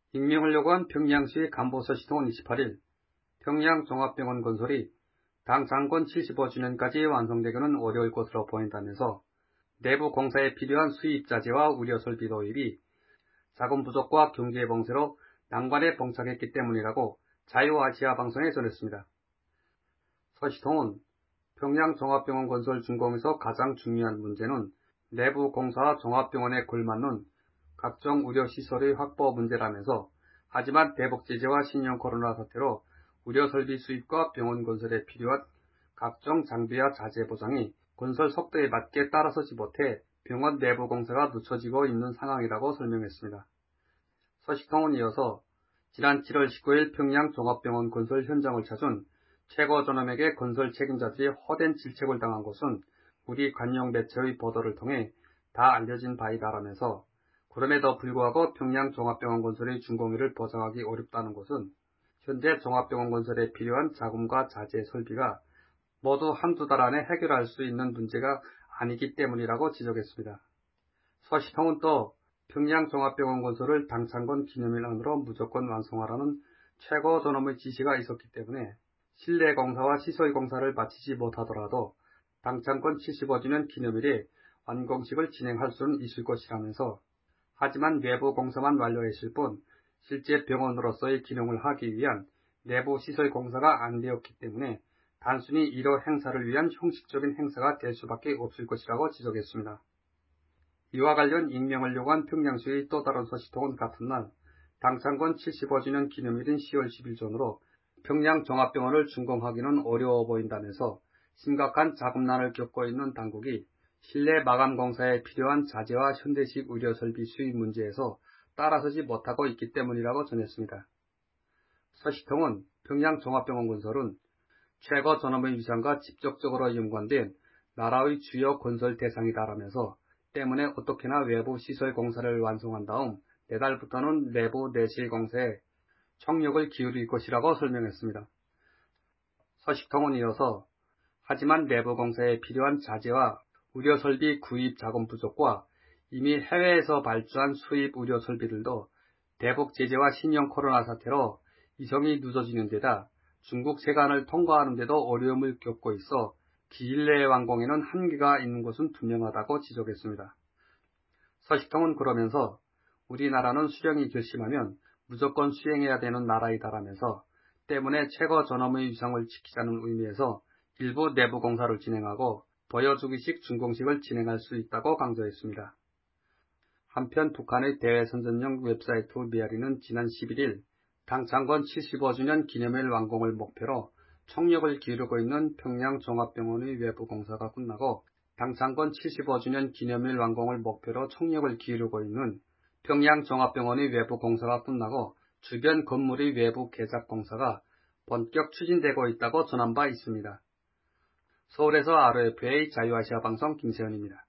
익명을 요구한 평양시 간부 서시통은 28일 평양종합병원 건설이 당 창건 75주년까지 완성되기는 어려울 것으로 보인다면서 내부 공사에 필요한 수입자재와 의료설비 도입이 자금 부족과 경제 봉쇄로 난관에 봉착했기 때문이라고 자유아시아 방송에 전했습니다. 서시통은 평양종합병원 건설 준공에서 가장 중요한 문제는 내부 공사와 종합병원에 걸맞는 각종 의료시설의 확보 문제라면서 하지만 대북제재와 신형 코로나 사태로 의료설비 수입과 병원 건설에 필요한 각종 장비와 자재 보장이 건설 속도에 맞게 따라서지 못해 병원 내부 공사가 늦춰지고 있는 상황이라고 설명했습니다. 서시통은 이어서 지난 7월 19일 평양종합병원 건설 현장을 찾은 최고 존엄에게 건설 책임자들이 허된 질책을 당한 것은 우리 관영 매체의 보도를 통해 다 알려진 바이다라면서 그럼에도 불구하고 평양종합병원 건설의 준공일을 보장하기 어렵다는 것은 현재 종합병원 건설에 필요한 자금과 자재 설비가 모두 한두 달 안에 해결할 수 있는 문제가 아니기 때문이라고 지적했습니다. 서시통은 또 평양종합병원 건설을 당 창건 기념일 안으로 무조건 완성하라는 최고 존엄의 지시가 있었기 때문에 실내 공사와 시설 공사를 마치지 못하더라도 당 창건 75주년 기념일에 완공식을 진행할 수는 있을 것이라면서 하지만 내부 공사만 완료했을 뿐 실제 병원으로서의 기능을 하기 위한 내부 시설 공사가 안 되었기 때문에 단순히 이러 행사를 위한 형식적인 행사가 될 수밖에 없을 것이라고 지적했습니다. 이와 관련 익명을 요구한 평양시의 또 다른 서시통은 같은 날 당 창건 75주년 기념일인 10월 10일 전으로 평양종합병원을 준공하기는 어려워 보인다면서 심각한 자금난을 겪고 있는 당국이 실내 마감 공사에 필요한 자재와 현대식 의료설비 수입 문제에서 따라서지 못하고 있기 때문이라고 전했습니다. 서시통은 평양종합병원 건설은 최고 존엄의 위상과 직접적으로 연관된 나라의 주요 건설 대상이다라면서 때문에 어떻게나 외부 시설 공사를 완성한 다음 내달부터는 내부 내실 공사에 총력을 기울일 것이라고 설명했습니다. 서시통은 이어서 하지만 내부 공사에 필요한 자재와 의료설비 구입 자금 부족과 이미 해외에서 발주한 수입 의료설비들도 대북 제재와 신형 코로나 사태로 이송이 늦어지는 데다 중국 세관을 통과하는 데도 어려움을 겪고 있어 기일 내에 완공에는 한계가 있는 것은 분명하다고 지적했습니다. 서시통은 그러면서 우리나라는 수령이 결심하면 무조건 수행해야 되는 나라이다라면서 때문에 최고 존엄의 위상을 지키자는 의미에서 일부 내부 공사를 진행하고 보여주기식 준공식을 진행할 수 있다고 강조했습니다. 한편 북한의 대외선전용 웹사이트 미아리는 지난 11일 당 창건 75주년 기념일 완공을 목표로 총력을 기울이고 있는 평양종합병원의 외부 공사가 끝나고 당 창건 75주년 기념일 완공을 목표로 총력을 기울이고 있는 평양종합병원의 외부 공사가 끝나고 주변 건물의 외부 개작 공사가 본격 추진되고 있다고 전한 바 있습니다. 서울에서 RFA 자유아시아 방송 김세현입니다.